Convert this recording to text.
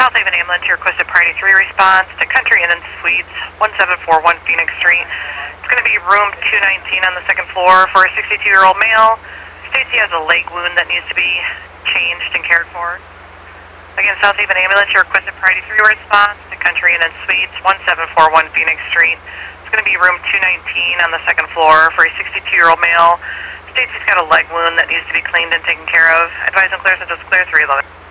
South Haven Ambulance, your requested priority 3 response to Country Inn and Suites, 1741 Phoenix Street. It's going to be room 219 on the second floor for a 62-year-old male. States he has a leg wound that needs to be changed and cared for. Again, South Haven Ambulance, your requested priority 3 response to Country Inn and Suites, 1741 Phoenix Street. It's going to be room 219 on the second floor for a 62-year-old male. States he's got a leg wound that needs to be cleaned and taken care of. Advise and clear, so just clear 311.